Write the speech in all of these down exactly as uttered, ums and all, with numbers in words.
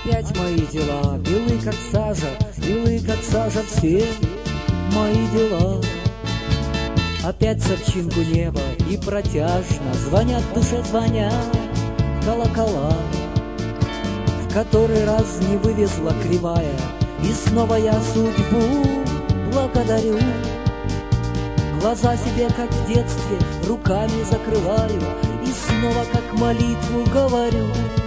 Опять мои дела, белы как сажа, белы как сажа все мои дела. Опять с овчинку неба и протяжно звонят в душе, звонят колокола. В который раз не вывезла кривая, и снова я судьбу благодарю. Глаза себе, как в детстве, руками закрываю и снова, как молитву, говорю.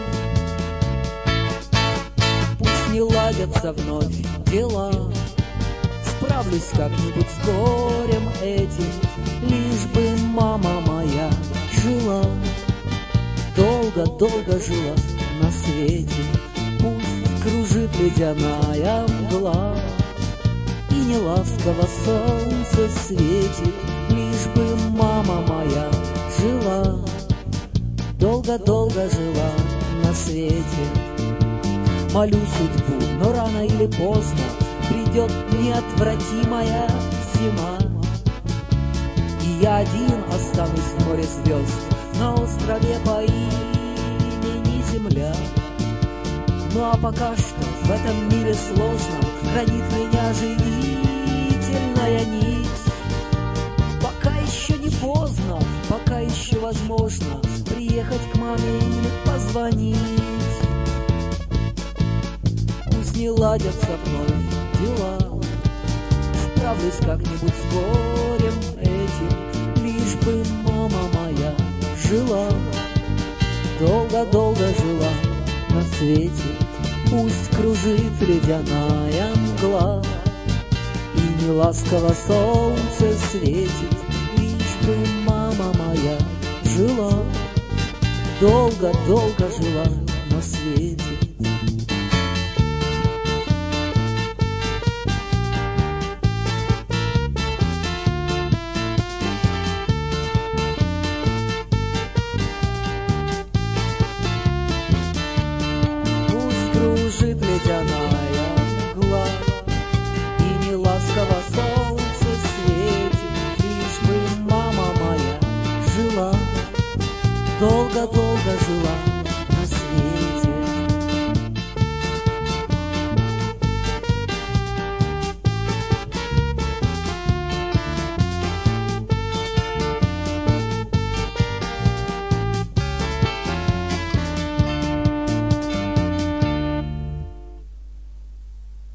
Пусть не ладятся вновь дела, справлюсь как-нибудь с горем этим, лишь бы мама моя жила, долго-долго жила на свете. Пусть кружит ледяная мгла, и неласково солнце светит, лишь бы мама моя жила, долго-долго жила на свете. Молю судьбу, но рано или поздно придет неотвратимая зима, и я один останусь в море звезд на острове по имени Земля. Ну а пока что в этом мире сложном хранит меня живительная нить. Пока еще не поздно, пока еще возможно приехать к маме или позвонить. Пусть не ладятся вновь дела, справлюсь как-нибудь с горем этим, лишь бы мама моя жила, долго-долго жила на свете. Пусть кружит ледяная мгла, и неласково солнце светит, лишь бы мама моя жила, долго-долго жила на свете. Кружит ледяная мгла, и неласково солнце светит, лишь бы мама моя жила, долго-долго жила